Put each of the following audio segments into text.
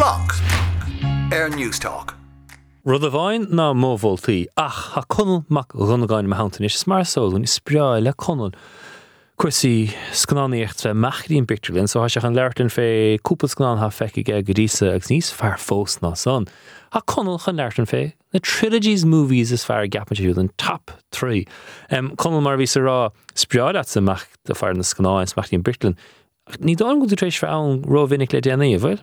Spunk. Newstalk. Rud a bhain ná móbhóltaí ach ha conal mac runnagáin me hantain is mar sóún is spráil le conal. Cuirsaí scanáíochtra machríon picturelinn, so ha se an leirtain fé cúpla scanán ha feici ag rísa agus níos fear fós ná son. Ha conal chan leirtain fé, na trilogies movies is fear gapmatú an top 3. Conal mar vís rá spráil at sa mach de fear na scanáin machríon picturelinn. Ní dá an go trééis fe an ró vinnig le déanaí, bhfuil?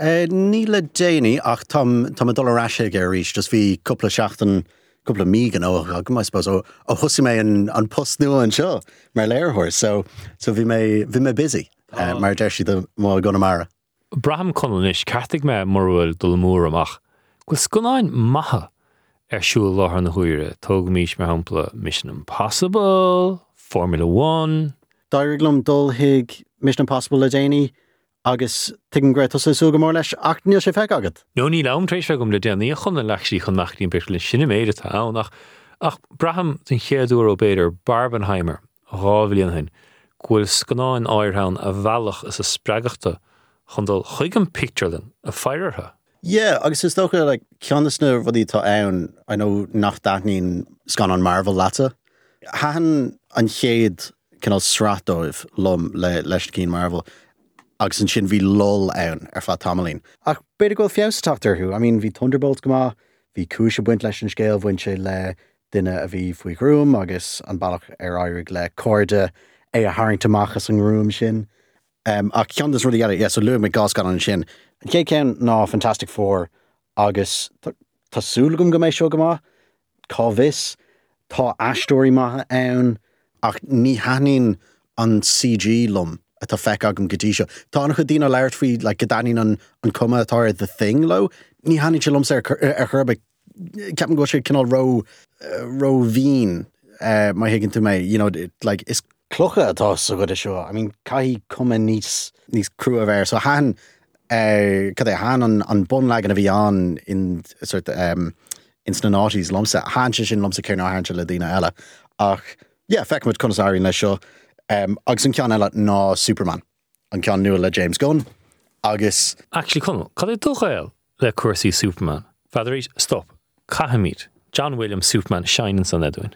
Ní le déine ach tam a dul raise ag rís, just bhí cúpla seachtain couple of mígan agam, I suppose, ó chusa mé an post nua an seo mar léirthir, so bhí mé busy, mar deir si do má Gunamara. Braham Conal-ish, cartig me morúil dul mór amach. Gwyl sgunáin maha siúil láthar na huire, tóg mís mar hampla Mission Impossible, Formula 1. Dairglum dul hig Mission Impossible le déine, agus tuigeann great tusa súga mór leis ach níl sé feic agad. No ní lám trééis fe gom le déanaí a chun leachsí chun machríon picturelinn sinna méide tá ach Braham den chéadúr ó beidir Barbenheimer rábhilíon hin gwyl scanáin áirthain a bhealach is a spregachta chun dul chuig an picturelinn a feirtha. Yeah, agus is tócha like ceannas na rudí tá ann, I know nach daithnín scanán Marvel lata. Hahan an chéad cinál srátóibh lom leis cín Marvel. Agus an sin bhí lol ann fa tamlín. Ach beidir go fiástaachtarthú. I mean, bhí Thunderbolt goma, bhí cúise buint leis an scéal bhainte le duine a bhí faoi grúm, agus an bailach áirigh le cóirde a haingtamachchas an grúm sin. Ach ceannas rudí eile, so luú me gás gan an sin. An cé ceann ná Fantastic Four, agus tásúlagum go méid seo goma, cábhis, tá aistóirí maithe ann, ach ní hanín an CG lum. Tá feic agam gotí seo. Tá nach dtína leirt fao le godaín an cuma atá The Thing lo, ní hanig se lums ar churbe ceapan go sé cinál ró bhín mai higann tú mé, you know, like is clocha atá so go seo. I mean, caihí cuma níos crú a bhéir. So han cad é han an bun legan a bhí an in sort in sna lomsa. Han sin lomsa céir ná han se le dtína eile. Ach, yeah, feic mud conasáirín le seo. Agus an cean eile ná Superman. An cean nua le James Gunn. Agus... Actually, Conal, cad é dulchail le cuasaí Superman? Father Eat, stop. Cahamid. John Williams Superman shining san edwin.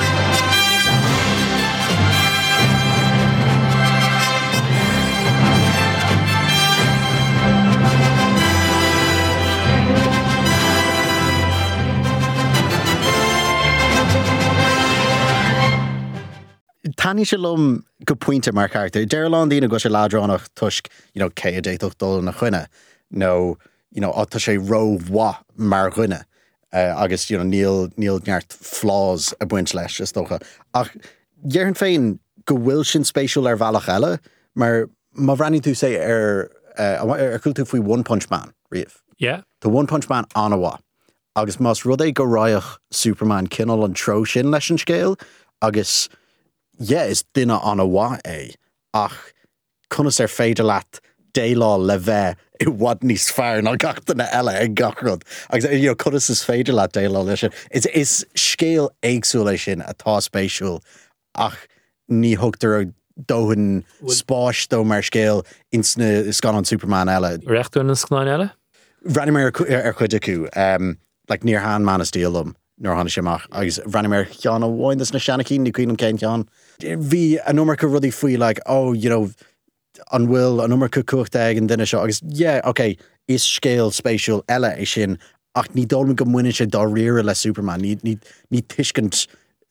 Táni se lom go pointe mar character. Deirlán dína go se ládránach tusk, you know, cé a déitoch dul na chuine. No, you know, tá sé róhha mar chuine. Agus, you know, níl neart flaws a buint leis is tócha. Ach, dhearn féin go bhfuil sin spéisiúil ar bhealach eile, mar má bhranní tú sé ar cúil tú faoi One Punch Man, riamh. Yeah. The One Punch Man an bhá. Agus más rud é go ráach Superman cinál an tro sin leis an scéal, agus... Yeah, is duine an bhá é, ach conas ar féidir leat déilá le bheith I bhd níos fearr ná gachtainna eile ag gachrod. Agus conas is féidir leat déilá lei sin. Is scéal éagsúil é sin atá spéisiúil, ach ní thugtar dóhann spáis dó mar scéal in scan an Superman eile. Rechtú na scanáin eile? Bhreanim ar chuide acu, like níor Han Man of Steel nor hanna semach, agus bhreanim cheann bháin na seanachín ní cuiann céin ceann. Bhí an numar go rudí faoi, like, oh, you know, an bhfuil an numar go cuachta ag an duine seo, agus, yeah, okay, is scéal spéisiúil eile é sin, ach ní dónn go muine sé dá riire le Superman, ní tuiscint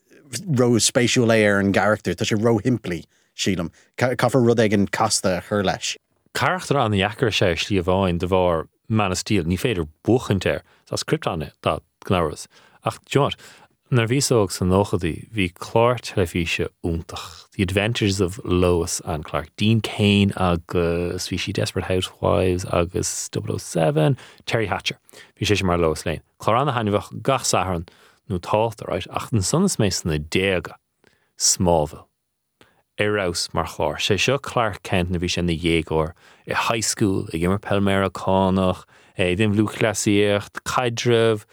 ró spéisiúil é ar an character, tá sé ró himplí sílam. Caithfar rud ag an casta chur leis. Charachtar an iachar sé slí a bháin de bhar Man of Steel, ní féidir buchantéir, tá script anna, tá gnáras. Ach, John, nar bhí sóg san nóchadaí, bhí clár telefíse úntach. The Adventures of Lois and Clark. Dean Cain agus bhí si Desperate Housewives agus 007, Terry Hatcher. Bhí sé mar Lois Lane. Clár anna hainmhach gach saharan nó táta, right? Ach, den sonas mé sanna déga Smallville. Raus mar chlár. Sé seo Clark Kent na bhí sé na dhéagóir I high school, I gimar Pelmera Cánach, dim bhlú chlasíocht, caidrih,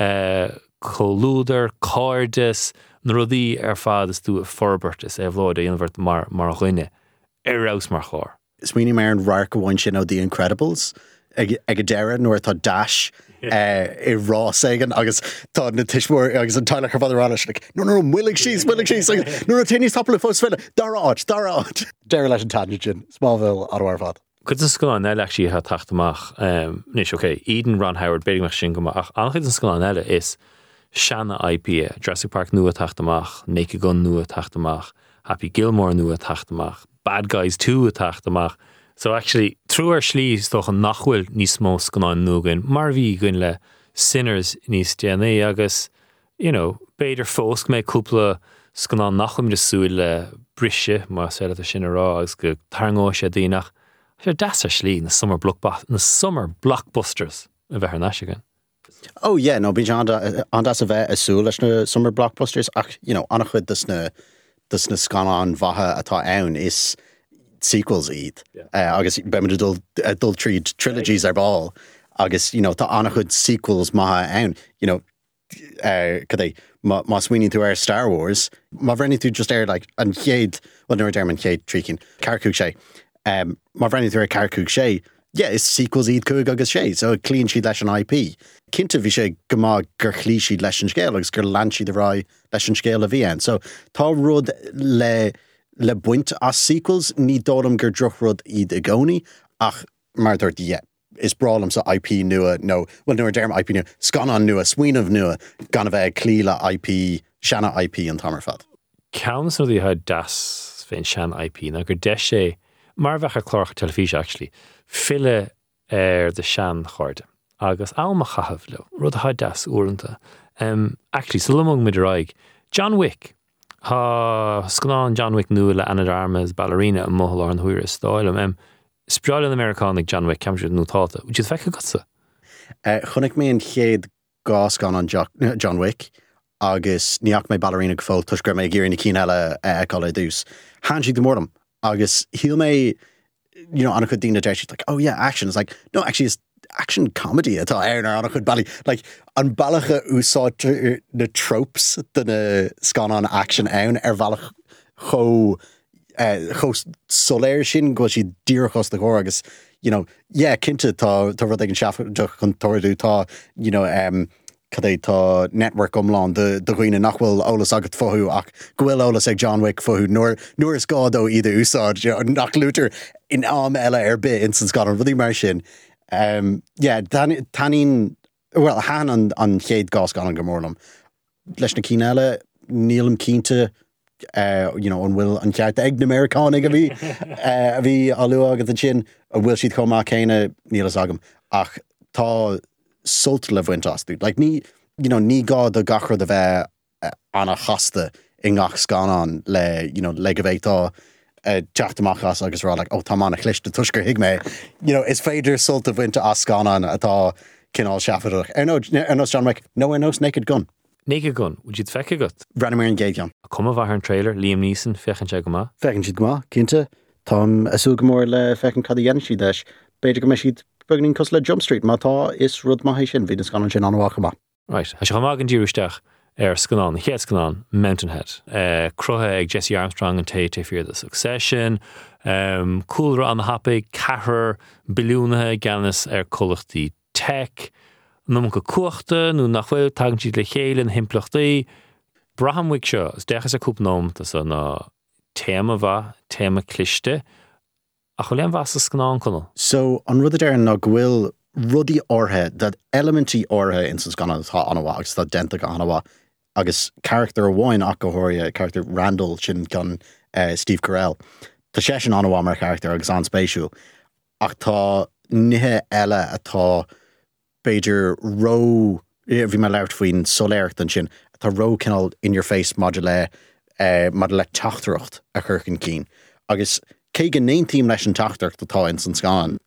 colúder, cordis, na rudaí ar fad is tú a forbert is bhlóid a dionbhart mar chuine. Raus mar chlár. Sweeney mar an rarc bhain sin ó The Incredibles. ag a deire nuair tá dash I rás aigen agus tá na tiismór agus an taile chu fáidir anna no muillig síos nuair a tíní tapla fós file daráid deire leis an tangent Smallville ar fad. Could an scoil eile actually ha tachtach níos okay Eden Ron Howard beidir mar sin go ach anchuid an scoil eile is Shanna IP Jurassic Park nua tachtach Naked Gun nua tachtach Happy Gilmore nua tachtach Bad Guys 2 tachtach so actually trú ar slís doch an nachhfuil níos mó scoil nugain mar bhí gon le Sinners níos déana agus beidir fós mé cúpla scoil nachhuim de súil le brise mar sé a sin rá agus go tarngó sé dínach sé dasar slí na summer blockbusters a bheit ar náisigan. Oh yeah, no, bíd an das a bheith asú leis na summer blockbusters ach, annach chud dus na scanán bhatha atá ann is sequels iad. Agus beimid adult trilogies ar ball agus, tá annach chud sequels maithe ann. Cadé, má swinning tú ar Star Wars, má bhrenni tú just ar an chéad, well, nuair derm an chéad trícin, Carcúg sé. Má bhrenni tú ar Carcúg sé, yeah, is sequels iad cúig agus sé, so clean siad leis an IP. Cinnta bhí sé go má gur chlí siad leis an scéal agus gur land siad a rá leis an scéal a bhí an. So tá rud le buint as sequels ní dólam gur droch rud iad a gcónaí ach mar dúirt yeah. Is bralam sa IP nua, nuair derm IP nua, scanán nua, swinmh nua, gan a bheith clíla IP, Shanna IP an tamar fad. Ceann so dí ha das féin Shanna IP, na gur deis sé, mar bheith a chlárach telefís actually, fille de Shan chuirde. Agus alma chahabh le, rud a ha das uanta. Actually, so lumong mid raig, John Wick, ha scanán John Wick nua le Ana de Armas ballerina a mohol an huir stáilm, Spráil an Americanig John Wick camsiad nó táta, which is fecha gotsa. Chunnig mé an chéad gás gan an John Wick, agus níach mé ballerina go fóil tuisgur mé géirí na cín eile eáil dús. Han siad go mórlam, agus híl mé, anna chud dína deir siad, oh yeah, action. It's like, no, actually it's action comedy atá ar anna chud ballí. Like, an ballacha úsáid na tropes duna scanán action ann bhallach cho soléir sin go si díorchos de chóir agus, cinnte tá rud ag an seafú chun toirú tá, cadé tá network omláin de chuoine nachhfuil ólas agat fothú ach gohfuil ólas ag John Wick fothú nuair is gádó iad úsáid nach lútar in am eile ar bit in san scan an rudí mar sin. Tanín, well, han an chéad gás gan an gomórlam. Leis na cín eile, nílam cínte an bhfuil an ceart ag na Americanig a bhí alú agad an sin a bhfuil siad chomá céine nílas agam ach tá sult le bhaint asú. Like, ní gá do gachrad a bheith anna chasta i ngach scanán le go bhéh tá teachtamachchas agus rá tá mána chliiste tuisgur hiig mé. Is féidir sult a bhaint as scanán atá cinál seafaach. Nos John Wick, no nos Naked Gun. Naked Gun, would you'd fecha gut? Ranimir an géad A come of an trailer, Liam Neeson, fechan sé go má? Fechan siad go má, cinnte. Tám asú go mór le fechan cad a dhéanamh siad leis. Beidir go mé siad beagnaín cos le Jump Street, má tá is rud maithé sin, bhí na scanán sin anhacha má. Right, has go má an díiristeach scanán, chéad scanán, Mountainhead. Crutha ag Jesse Armstrong an té fear the Succession, coolra an happig, cahar, bilúnathe ganas colachtaí tech, Num go cuachta, nó nach bhfuil tagann siad le chéile an himplachtaí. Braham Wick seo, is dechas a cúp nóm, tas na téma bha, téma cliste, a chu leon bhas a scanán conal. So, an rud ar na bhfuil rudí orthe, that elementí orthe in san scanán atá anhá, agus tá denta go anhá, agus character a bháin ach go háirithe, character Randall sin gan Steve Carell. Tá sé sin anhá mar character agus an spéisiú, ach tá nithe eile atá Beidir ró, bhí me leirt faoin soléirt an sin, tá ró cinál in your face module teachtarocht a churcin cín. Agus cé gan 19 leis an teachtarocht atá in san scanán,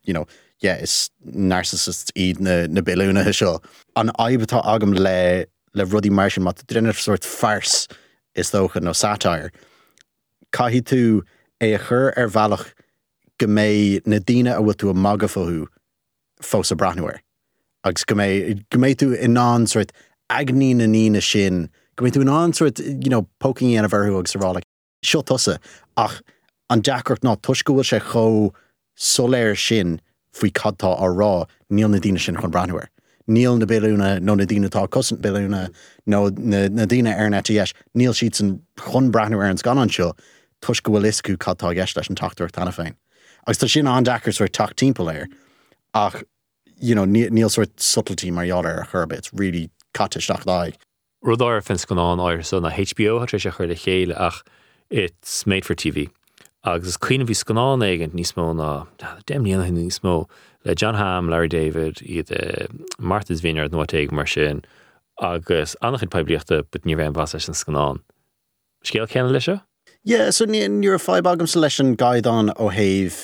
is narcissists iad na bilúnathe seo. An aibh atá agam le rudí mar sin, mat drinne sort farce is dócha nó satire. Caithí tú é a chur ar bhealach go mé na daoine a bhfuil tú a maga fothú fós a brathnuair. Agus go mé tú in an sort agní na nína sin, go mé tú in an sort, poking in a bharthú agus rá, seo tusa, ach an deacart ná tuisgúil sé cho soléir sin faoi cadtá á rá níl na daoine sin chun breathnúir. Níl na beúna nó na daoine tá cosint beúna nó na daoine ar na TS, níl siad san chun breathnúir ar an scan anseo, tuis go bhfuil iscú cadtá gceist leis an tachtúir tanna féin. Agus tá sin an dachar suir tacht timppla air, ach níl suir subtlety mar ar a churbe, it's really catisteach daig. Rudáir fins go an áir so na HBO hat sé chuir le chéile ach it's made for TV. Agus is cuioine bhí scanán éigent níos mó ná déimlíonna níos mó le John Hamm, Larry David, iad Martha's Vineyard nó éig mar sin agus annach chud pebliachta bud ní bhéh bhas leis an scanán. Scéal céanna lei seo? Yeah, so níor fáib agam sa leis an gaidan ó héh,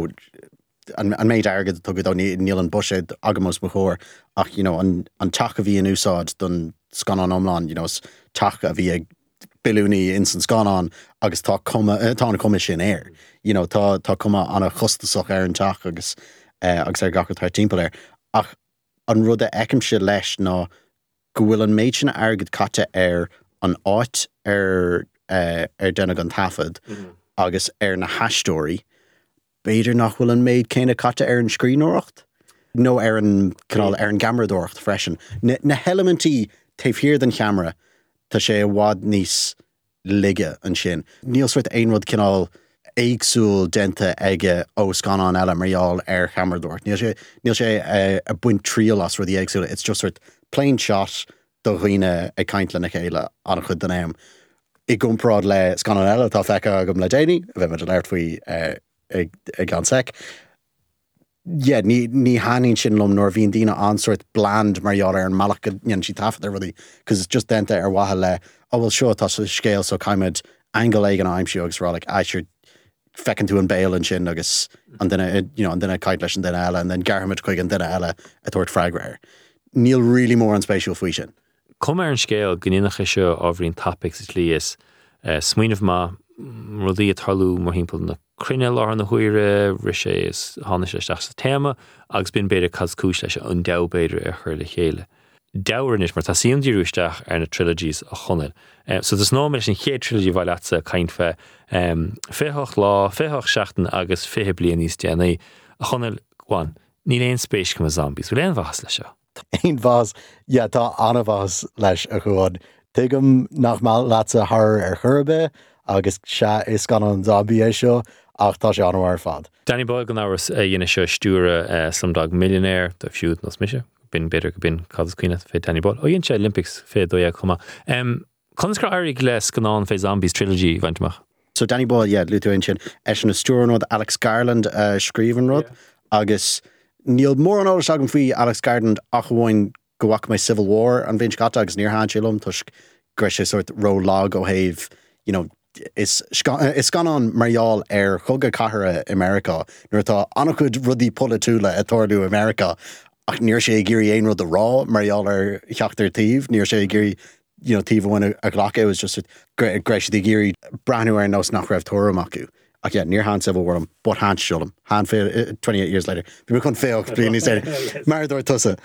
an méid agad tugad ó níl an buisiid agamos mchór ach, an teach a bhí an úsáid don scanán omláin, teach a bhí ag bilúní in san scanán agus tá na cuma sin air. Tá cuma anna chustasach ar an teach agus ar gachar tar timppla air. Ach an rud a eicimse leis ná go bhfuil an méid sin agad caite ar an áit ar denna an tafad agus ar na hastóí, beidir nach bhfuil an méid céine caite ar an scríóireacht nó ar an gamarúireacht freisin. Na helementí taobh hiar den cheamara tá sé bhád níos lige an sin. Níl suirt aon rud cinál éagsúil denta aige ó scanán eile marall ar cheamardúirt. Níl sé a buint tríal as rudí éagsúil. It's just sort plain shot do riine ag caint le na chéile an chud den éim. I gúmprád le scanán eile tá fecha agam le déine, a bheith me an air faoi ag an sec. Yeah, ní hanin sin lom nor bhíon dína ansort bland marall ar an malach níon si tafad ar rudí, because it's just denta ar wathe le, bhfuil seo tá scéal so caiimid angle ag an aimsú agus rá like, aisir fecinn tú an béal an sin agus an duine caiit leis an duine eile and then garhamid chuig an duine eile a tuairt freigrair. Níl really mór an spéisiúil faoi sin. Cum ar an scéal gníanacha seo ábhríon topics is líos smaoinemh má rudí a tarlú mar himpeall na crinne lá na huire ri sé is hána sé isteach sa téma agus bin beidir cascúis leis an dabéidir ar chuir le chéile. Dahairnis mar tá síon díúisteach ar na trilogies a chonneil. So there's no leis an chéad trilogy bhaile atsa caint fe féthach lá, féthach seachtain agus fithe bliain níos déanaí a chonneil gháin. Ní léon spéis go zombies, bhfuil éon bhas lei seo. Ein bhas, tá anna bhas leis a chuád. Tuigim nach mal lása thar ar churbe agus se is gan an zombie é seo ach tá sé anhhar fad. Danny Boyle gan áras dhéine seo stúra Slumdog Millionaire do fiúd nos mise. Bin beidir go bin cadas cuioine fé Danny Boyle. Ó dhéon sé Olympics fé dóag chuma. Conas gur airig le scanán fé Zombies trilogy bhaintach? So Danny Boyle, lútein sin eis an stúra nód Alex Garland scríban rud agus níl mór an áras agam faoi Alex Garland ach bhhain go bhac mai Civil War an bhain scata agus níor háin sílumm tuis gur sé sort ró lag ó héh, is scanán marall ar chugad cathaire America nuair tá annachchud rudí polatúla a toirú America ach níor sé géirí aon rud a rá marall ar cheachtar tíomh, níor sé géirí tíomh bhain a ghlacha was just greis dí géirí breathnú ar nós nach raibh tóram acu. Ach yeah, near hand Civil War, but hand shulum. Hand fail 28 years later. We couldn't fail, please say. Marador Tussa.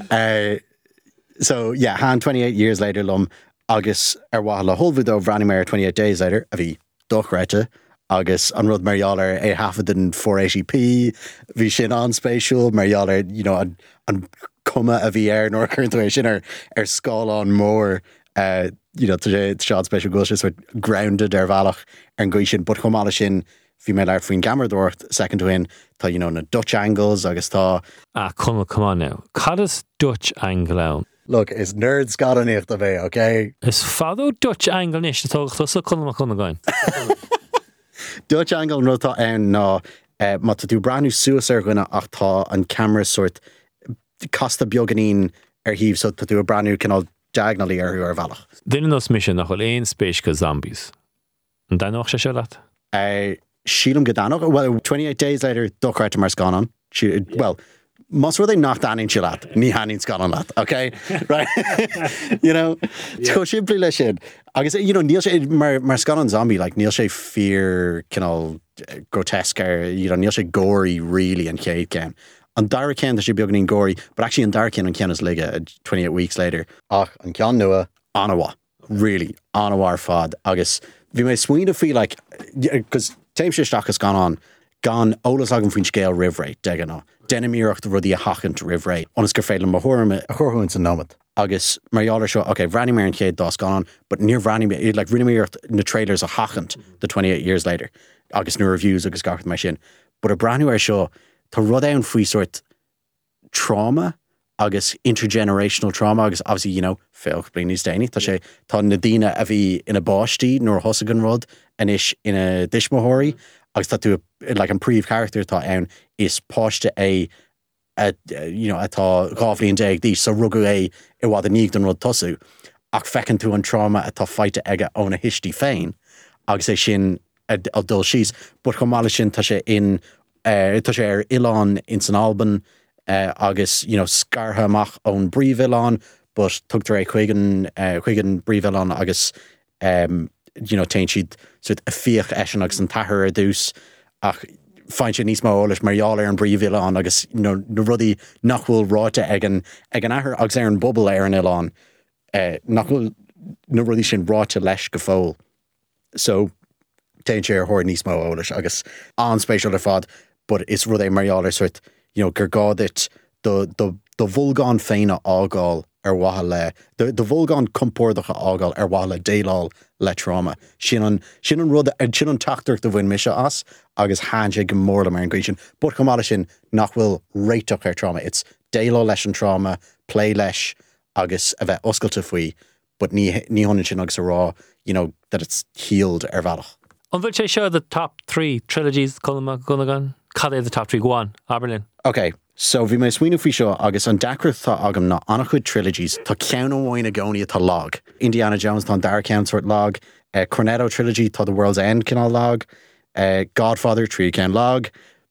So yeah, hand 28 years later lum agus wahala holvido Vranimir 28 days later avi dochrete agus an rud marialler a half of den 480p vi sin on spatial marialler an cuma a vi air nor current sin ar skull on more today shot special goes with grounded valach and goishin but chumala sin fi me out fin gamardort second to win ta na Dutch angles agus ta come on now cadas Dutch angle look it's nerds got an echt of okay is fado Dutch angle nish to so come going Dutch angle no ta no ma to do brand new suicide gonna ach ta an camera sort costa bioganin heave so to do a brand new canal diagonally ar valach. Din nos mission nach éon spéis go zombies. And then noch se lat? Sílam Gadanach, well 28 days later dochreit mar scanan. Well, most were they not danin chilat, ní hanin scanan lat, okay? Right? Tco simply le sin. Agus níl sé mar scanan zombie like níl sé fear canal grotesque níl sé gory really an chéad game. An dara cén that she be beagning gory, but actually an dara cén an ceannas liga 28 weeks later. Ach, an cean nua, anawa. Really, anawar fad. Agus, vi me swing to feel like, because time she stock has gone on, gan ólas agam faoin scéal rihré de ná. Denimíocht rudí a hachant rihré, onas gur féile a chorthún san nómad. Agus marall seo, okay, bhreaní mar an chéad dás gan, but níor bhreaní like rinimíocht na trailers a hachant the 28 years later. Agus na reviews agus gachant mar sin. But a brand new seo, tá rud ann faoi sort trauma agus intergenerational trauma agus obviously, you know, féoch blin níos déine. Tá na dtíine a bhí ina báistí nóair thosagan rud inis ina dismóthirí agus tá tú like an príomh character tá ann is páiste you know, atá gáflíon déag dí so rugu i bhád a níag don rud tosú ach fecinn tú an trauma atá feite aige óna histí féin agus é sin a dul síos but go mála sin tá sé ar Ileán in San Alban agus, you know, scartha amach ón bríomh Ileán but tugtar é chuigan bríomh Ileán agus you know, tein siad suit a fíoch eisian agus an tathair a dús ach fáin sé níos mó ólas marall ar an bríomh Ileán agus na rudí nachhfuil ráite ag an ahar agus ar an bubble ar an Ileán nachhfuil na rudí sin ráite leis go fóil. So tein sé ar thóir níos mó ólas agus an spéisiúil ar fad but is rud é marall ar suit, you know, gur gáit do bhulgáin féine ágáil ar watha le the bhulgáin compórdacha ágáil ar watha le déileáil le trauma. Sin an rud sin an tachtach do bhain mise as agus háin go mórla mar an gcuid sin. But go mála sin nach bhfuil réiteach ar trauma. It's déileáil leis an trauma, play leis agus a bheith oscailte faoi, but ní honin sin agus a rá, you know, that it's healed ar bhealach. An bhfuil sé seo the top 3 trilogies Gunnagan? Cad é the top 3 Guan, Aberlin? Okay, so bhí mé swinú fao seo agus an dacrth tá agam ná annach chuid trilogies tá ceann amháin a gcónaí atá lag. Indiana Jones tá dar ceann sort lag, Cornetto trilogy tá The World's End cinál lag, Godfather tríú ceann lag,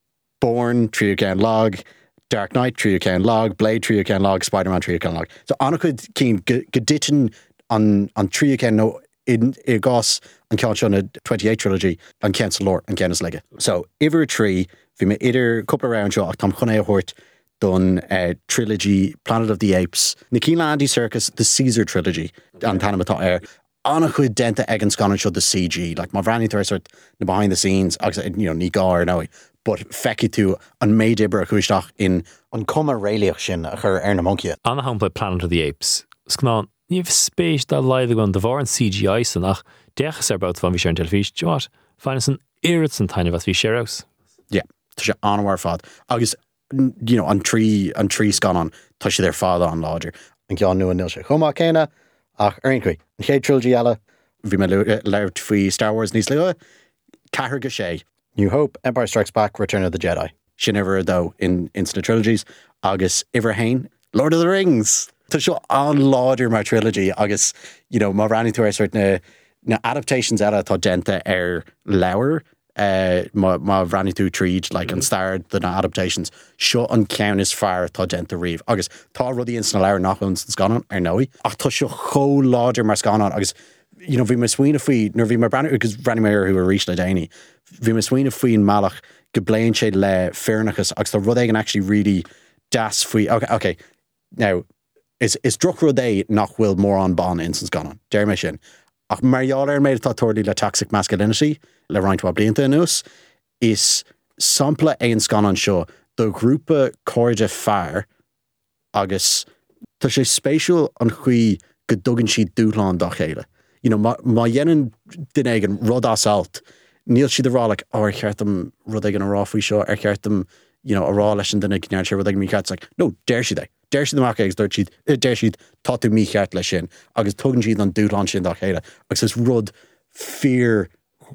Bourne tríú ceann lag, Dark Knight tríú ceann lag, Blade tríú ceann lag, Spider-Man tríú ceann lag. So annach chuid cín go ditin an tríú ceann nó in gás an ceann seo na 28 trilogy an ceann sa lór an ceannas leige. So iver trí bhí me idir couple round seo ach tam chun é hort don trilogy Planet of the Apes, na cína Andy Serkis the Caesar trilogy an tanamatá air annach chuid denta ag an scanan seo the CG like má bhreaní tar sort na behind the scenes agus, you know, ní gá nói but feici tú an méid ibre a chuisteach in an cuma réalaach sin a chur ar na moncia. Anna hampla Planet of the Apes. Sgná, níomh spéis dá leidir gon de bhar an CGI san ach dechas ar baut fan bhí sé an telefís, Joat, fáin san irid san taine bheith bhí sé raus. Yeah, tá sé anhhar fad. Agus, you know, an trí scanan tá sé ar fád an láidir. An ceann nua níl sé chumá céine ach ar an chuí. An chéad trilogy eile, bhí me leirt faoi Star Wars níos lua, cahar go sé. New Hope, Empire Strikes Back, Return of the Jedi. Sin ever though in the trilogies, agus iver hain, Lord of the Rings. Tá seo an láidir mar trilogy agus, you know, má ranní tú ar sort na adaptations eile tá denta ar leabhar má ranní tú tríd like an starred the adaptations seo an ceann is fearr tá denta riomh agus tá rudí in sna leabhar nachlann scanan ar nói ach tá seo cho láidir mar scanan agus, you know, bhí me swinine faoi nar bhí mar brand agus Branimir who a ríis le déine bhí me swinine faoin malach go bléonn sé le fearnachas agus tá rud éigen actually really das faoi okay now is droch rud é nach bhfuil mór an ban in san scanan deir mé sin ach marall ar méid tá tuairlí le toxic masculinity le roiintá blianta anuas is sampla é an scanan seo do grúpa cóide fearr agus tá sé spéisiúil an chuí go dtugann siad dúshlán dá chéile. You know, má dhéanann duine éigen rud asalt níl siad ará like ar cheartm rud éigen ará faoi seo ar cheartm, you know, ará leis an duine gnearn sé rud éigen mí cheart like no, déir siad é. Déir siad amach agus déir siad táú mí cheart lei sin agus tugann siad an dúshlán sin dá chéile agus is rud fear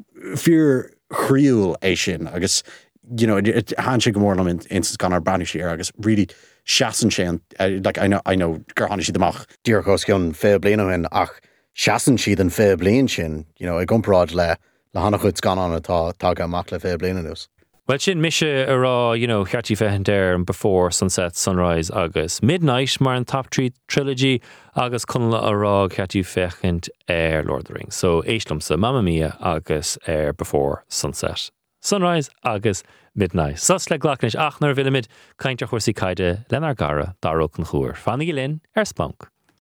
chriúil é sin agus, you know, han sé go mórlam in gan ar banú sé agus really seaan sé like I know gur hána siad amach dír chus gon fé bliana hin ach seaan siad an fé blian sin, you know, ag gomráid le hána chud gan an atá go amach le fé bliana nus. Well, sin mise ará, you know, cheartí fechan der Before Sunset, Sunrise agus Midnight mar an top 3 trilogy agus cunla ará cheartí fechant Lord of the Rings. So éislamsa Mamma Mia agus Before Sunset, Sunrise agus Midnight. Sus le glacnis ach nar bhfuil mid caintear chuirsaí caide lenar gara daróg an chúir. Fannig linn spunk.